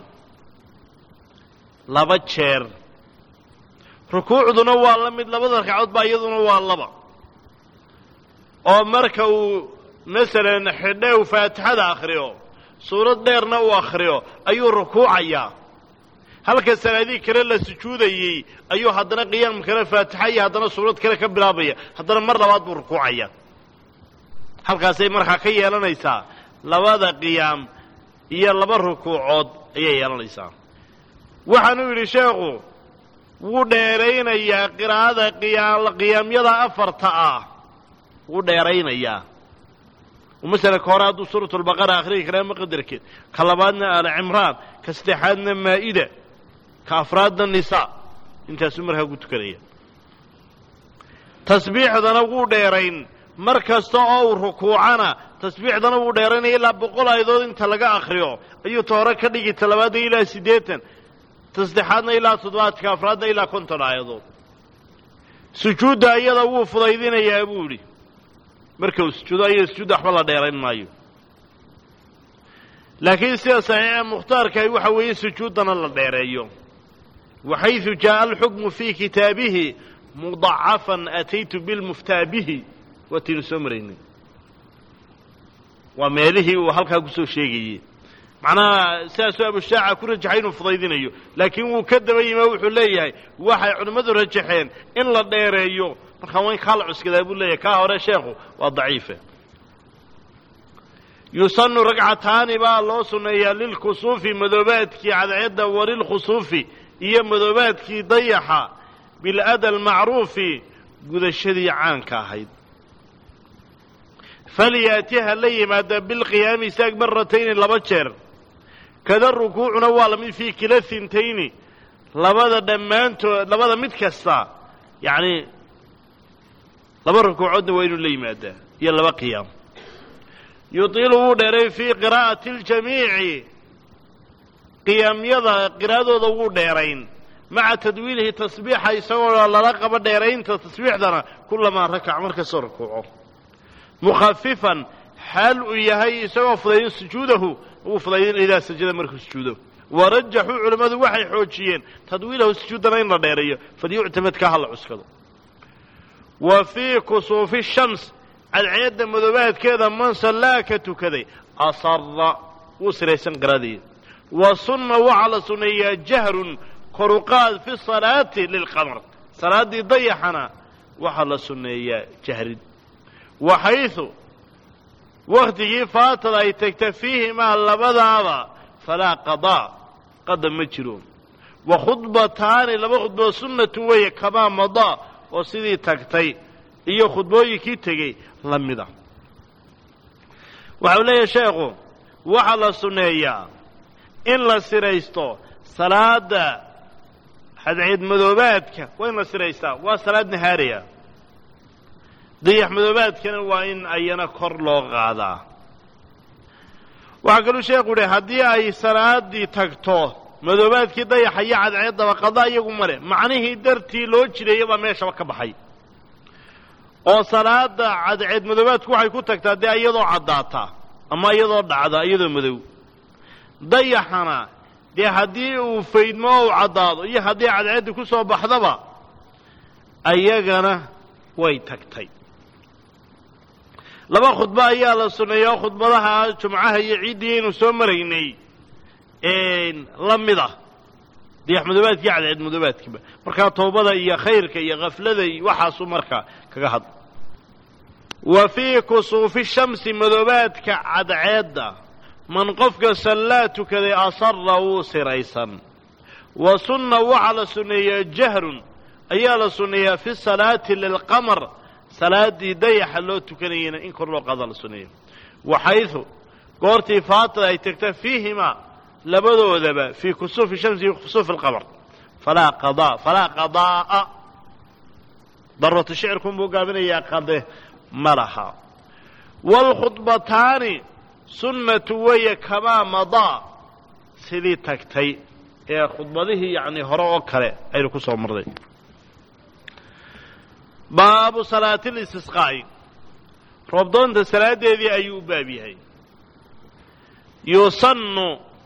laba jeer rukuucduna waa la mid labada ragcadood baa iyaduna waa laba oo marka uu masalan xidhew faatixada akhriyo suurad dheerna uu akhriyo ayuu rukuucayaa halka salaadii kale la sujuudayey ayuu haddana qiyaam kale faatixa iyo haddana suurad kale ka bilaabaya haddana mar labaad buu rukuucaya halkaasay markaa ka yeelanaysaa labada qiyaam iyo laba rukuucood ayay yeelanaysaa waxaanuu yidhi sheekhu wuu dheeraynayaa qiraa'ada qiyaamyada afarta ah wuu dheeraynayaa ومثلا كوراد سورة البقرة آخرين كلام قدرك كلامنا آل عمران كاستحادنا مائدة كأفرادنا النساء انت سمرها قلت كريه تسبيح ذنبو ديرين مركز أو ركوعنا تسبيح ذنبو ديرين إلا بقول أيضا انت لقى آخريو أيو تورك ديجي تلواد إلى سيديتن تسبيحنا إلى صدوات كأفرادنا إلى كنتنا أيضا سجود أيضا وفضيدين يا أبولي marka sujuudo ay sujuud waxba la dheerayn maayo laakiin sida saxiixa mukhtaarka ay waxa weeye sujuudana la dheereeyo waxaythu jaa al-hukmu fi kitaabihi mudha'afan ataytu bil muftabihi wa tilsumrini wa meelihi uu halka ku soo sheegayay macnaha saasu abu shaaca ku rajaxay inuu fudaydinayo laakiin wuu ka dabayay wuxuu leeyahay waxay culimadu rajaxeen in la dheereeyo marka waan kala cuskada buu leeyahay ka hore sheekhu waa daciif yusannu rag'ataani ba loo suneeyaa lil khusufi madobaadki cadceeda waril khusufi iyo madobaadki dayaxa bil adal ma'rufi gudashadii caanka ahayd faliyatiha layimada bil qiyam isaag marratayn laba jeer kada rukuucuna waa la mid fi kila thintayni labada dhamaanto labada mid kasta yaani laba rukuucoodna waa inuu la yimaadaa iyo laba qiyaam yutiilu dheeray fi qiraa'ati al-jamii'i qiyaamyada qiraadooda wuu dheerayn maca tadwiilihi tasbiixa isagoo lala qaba dheeraynta tasbiixdana kullama rakac marka soo rukuuco mukhaffifan xaal uu yahay isagoo fudayn sujuudahu uu fudayn idaa sajada markuu sujuudo warajaxu culimadu waxay xoojiyeen tadwiilahu sujuudana in la dheereeyo fadiyuctamad ka hal cuskado وفي كسوف الشمس العيد مذوبات كذا من صلاك كذا أصر وسريسن قرادي وصن وعلى سنية جهر خروقات في الصلاة للقمر صلاة دي ضيحنا وحل سنية جهر وحيث وقته فاتر يتكتفيه مع اللبضة فلا قضاء قدم مجرون وخطبتان لما خطبة سنة وهي كما مضى oo sidii tagtay iyo khudbooyinkii tagay lamida waxa leeyahay sheekhu waxa la suneeyaa in la siraysto salaada hadciid madoobaadka waa in la siraystaa waa salaad nahaariya dayax madoobaadkana waa in ayana kor loo qaadaa waxa kaloo sheekhu leeyahay haddii ay salaadii tagto madoobaadkii dayaxa iyo cadceedaba qadaa iyagu male macnihii dartii loo jireeyaba meeshaba ka baxay oo salaada cadceed madoobaadku waxay ku tagtaa dee iyadoo caddaata ama iyadoo dhacda iyadoo madow dayaxana dee haddii uu faydmo uu caddaado iyo haddii cadceeddi ku soo baxdaba ayagana way tagtay laba khudba ayaa la sunneeya oo khudbadaha jumcaha iyo ciiddii aynu soo maraynay lamida diyax madoobaadki cadceed madoobaadkiba markaa toobada iyo khayrka iyo qaflada iyo waxaasu markaa kaga hadla wa fii kusuufi shamsi madoobaadka cadceedda man qofka sallaa tukaday asarra wuu siraysan wa sunna waxaa la sunneeyaa jahrun ayaa la sunneeyaa fi salaati lilqamar salaadii dayaxa loo tukanayana in kor loo qaada la sunneeya waxaydu goortii faatida ay tagta fiihima labadoodaba fi kusuufi shamsi iyo kusuufi alqamar falaa qadaa daratu shicirkun buu gaabinayaa qade ma laha waalkhudbataani sunnatu waya kamaa madaa sidii tagtay ee khudbadihii yacni hore oo kale aynu ku soo marnay baabu salaati listisqaa'i roobdoonta salaadeedii ayuu u baab yahay yusannu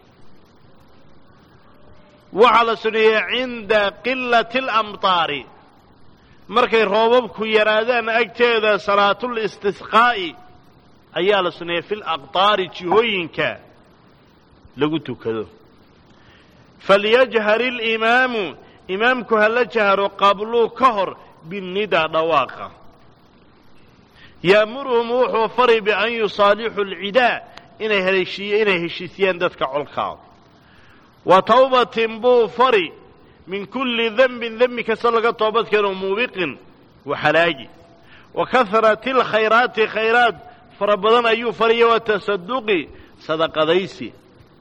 waxaa la suneeyaa cinda qilati alamtaari markay roobabku yaraadaan agteeda salaatul istisqaa'i ayaa la sunneeya fil aqtaari jihooyinka lagu tukado falyajhar ilimaamu imaamku hala jahro qabluu ka hor binnidaa dhawaaqa ya'muruhum wuxuu fari bian yusaalixuu alcidaa inay heshiisiyaan dadka colkaa wa tawbatin buu fari min kulli dembin dembi kasta laga toobad keeno muubiqin waxalaagi wa kahrati alkhayraati khayraad fara badan ayuu fariya wa tasaduqi sadaqadaysi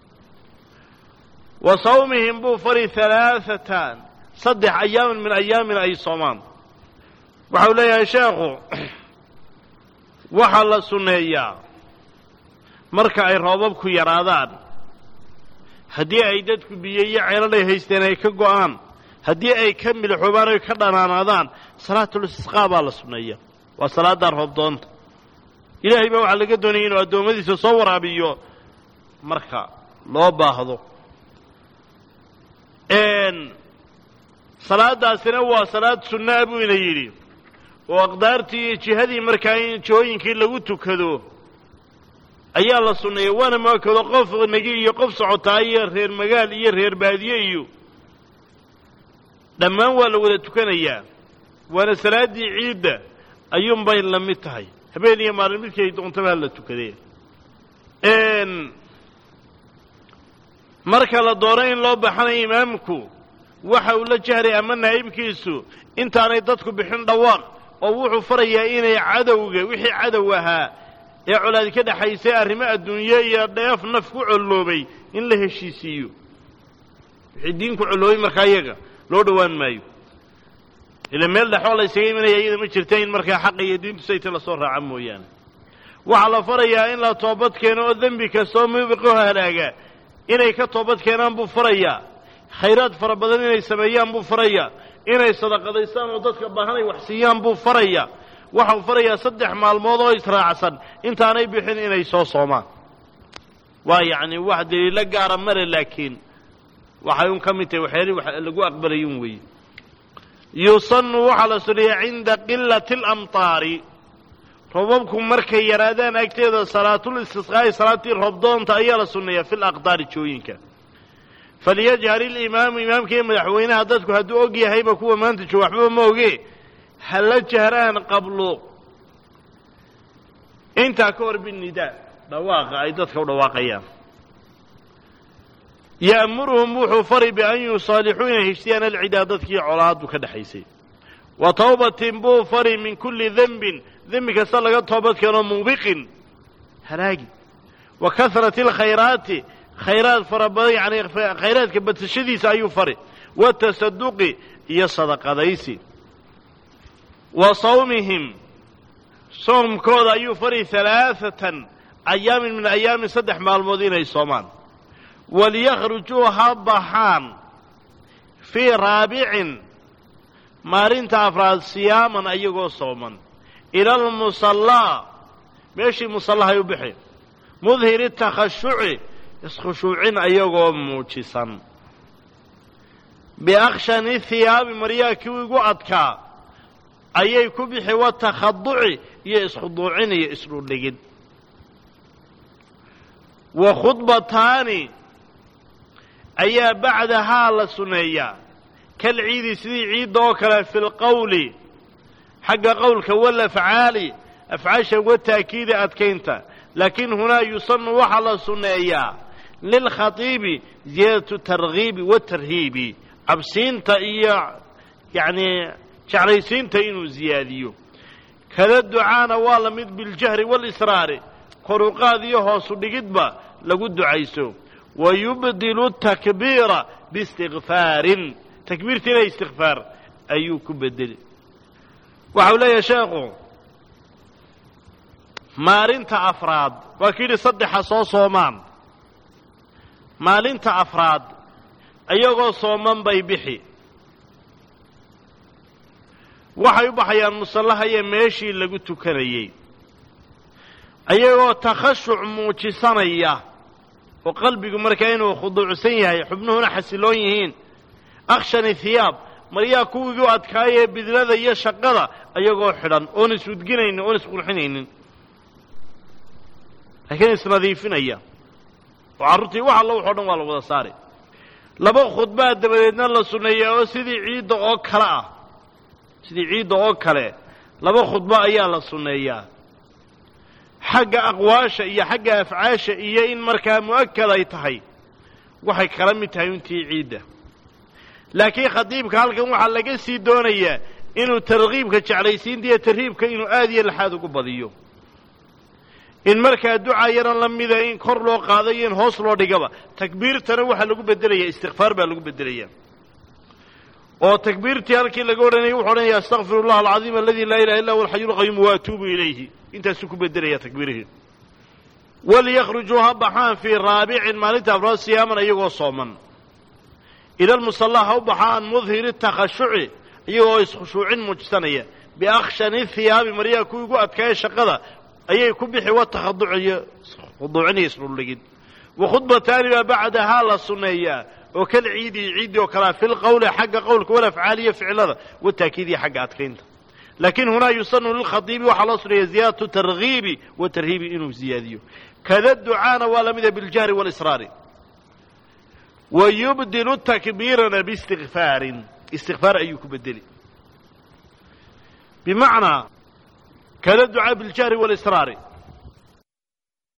wa sawmihim buu fari halaaثatan 3 ayaamin min ayaamin ay soomaan waxau leeyahay sheekhu waxaa la sunneeyaa marka ay roobabku yaraadaan haddii ay dadku biyo iyo ceeladhay haysteen ay ka go'aan haddii ay ka milixoobaan oy ka dhanaanaadaan salaatul istisqaa baa la sunneeya waa salaaddaa roobdoonta ilaahay baa waxaa laga doonayay inuu addoommadiisa soo waraabiyo marka loo baahdo salaadaasina waa salaad sunnaa buu ina yidhi oo aqdaartii iyo jihadii markaa in jihooyinkii lagu tukado ayaa la sunneeyey waana maakado qof nagi iyo qof socotaa iyo reer magaal iyo reer baadiye iyo dhammaan waa la wada tukanayaa waana salaaddii ciidda ayuunbay la mid tahay habeen iyo maalin midkii ay doontaba ha la tukadee marka la doono in loo baxanayo imaamku waxa uu la jahray ama naa'ibkiisu intaanay dadku bixin dhawaaq oo wuxuu farayaa inay cadowga wixii cadow ahaa ee colaadi ka dhaxaysay arrimo adduunye iyo dheef naf ku colloobay in la heshiisiiyo wixii diinku colloobay markaa iyaga loo dhowaan maayo ila meel dhexoo la ysaga imanaya iyada ma jirta in markaa xaqa iyo diintu sayta la soo raaca mooyaane waxaa la farayaa in la toobad keeno oo dembi kastoo muubiqoo halaaga inay ka toobad keenaan buu farayaa khayraad fara badan inay sameeyaan buu farayaa inay sadaqadaystaan oo dadka baahanay wax siiyaan buu farayaa waxau farayaa 3 maalmood oo israacsan intaanay bixin inay soo soomaan waa yacni wax daliilo gaara male laakiin waxay un ka mid tahay waxyaalihii wax lagu aqbalayun weeye yusannu waxaa la sunneeyaa cinda qilati alamtaari roobabku markay yaraadaan agteeda salaatul istisqaa'i salaatii roobdoonta ayaa la sunneeyaa fil aqdaari jooyinka falyajhar ilimaamu imaamka iyo madaxweynaha dadku hadduu og yahayba kuwa maanta jooga waxbaba ma oge hala jahraan qablo intaa ka hor binnidaa dhawaaqa ay dadka u dhawaaqayaan ya'muruhum wuxuu fari bian yusaalixuu inay heshiyaan alcidaa dadkii colaaddu ka dhexaysay wa tawbatin buu fari min kulli dembin dembi kasta laga toobad keeno muubiqin halaagi wa kahrati alkhayraati khayraad fara badan yacni khayraadka badsashadiisa ayuu fari wa tasaduqi iyo sadaqadaysi wa sawmihim soomkooda ayuu fari 3 ayaamin min ayaamin 3 maalmood inay soomaan waliyakhrujuu ha baxaan fii raabicin maalinta afraad siyaaman ayagoo sooman ila almusallaa meeshii musallahay u bixi mudhiri takhashuci iskhushuucin ayagoo muujisan biakshani hiyaabi maryaa kii igu adkaa ayay ku bixi wa takhaduci iyo iskhuduucin iyo isdhudhigid wa khudbataani ayaa bacdahaa la sunneeyaa kal ciidi sidii ciidda oo kale fi lqowli xagga qowlka walafcaali afcaasha wataakiidi adkaynta laakiin hunaa yusannu waxaa la sunneeyaa lilkhatiibi ziyaadatu targhiibi watarhiibi cabsiinta iyo yacnii jeclaysiinta inuu ziyaadiyo kada ducaana waa la mid biljahri waalisraari koruqaad iyo hoosu dhigidba lagu ducayso wa yubdilu takbiira biistikfaarin takbiirtiina istikfaar ayuu ku bedeli waxau leeyahay sheekhu maalinta afraad waa ka yidhi 3 soo soomaan maalinta afraad ayagoo sooman bay bixi waxay u baxayaan musallaha iyo meeshii lagu tukanayey ayagoo takhashuc muujisanaya oo qalbigu markaa inuu khuduucsan yahay xubnuhuna xasiloon yihiin akshani hiyaab maryaa kuwigii u adkaayee bidlada iyo shaqada ayagoo xidhan oon isudginaynin oon isqurxinaynin laakiin isnadiifinaya oo carruurtii wax alla waxoo dhan waa la wada saari laba khudbaa dabadeedna la sunneeyaa oo sidii ciidda oo kale ah sidii ciidda oo kale laba khudbo ayaa la sunneeyaa xagga aqwaasha iyo xagga afcaasha iyo in markaa mu'akad ay tahay waxay kala mid tahay intii ciidda laakiin khadiibka halkan waxaa laga sii doonayaa inuu targhiibka jeclaysiinta iyo tarhiibka inuu aad iyo laxaad ugu badiyo in markaa ducaa yaran la mida in kor loo qaado iyo in hoos loo dhigaba takbiirtana waxaa lagu beddelaya istikfaar baa lagu beddelaya oo takbiirtii halkii laga odhanayay wuxuu odhanaya astaqfirullah alcadiim aladi laa ilaha illa huwa alxayu lqayuum wa atuubu ilayhi intaasuu ku beddelaya takbiirihii waliyakhrujuu ha baxaan fii raabicin maalinta afraad siyaaman iyagoo sooman ila lmusallaa ha u baxaan mudhiri takhashuci iyagoo iskhushuucin muujsanaya biakhshani hiyaabi maryaha kuwii ugu adkaaya shaqada ayay ku bixi wa takhaduciyo khuduuciniyo isdhuldhigid wa khudbataani baa bacdahaa la sunneeyaa oo kal ciiddii oo kalea fi lqowli xagga qowlka walafcaaliyo ficilada wataakiidiyo xagga adkaynta laakiin hunaa yusanu lilkhadiibi waxaa loo sunneeya ziyaadatu targhiibi wa tarhiibi inuu ziyaadiyo kada ducaana waa la mida biljahri walisraari wa yubdilu takbiirana biistikfaarin istikfaar ayuu ku bedeli bimacnaa kada ducaa biljahri walisraari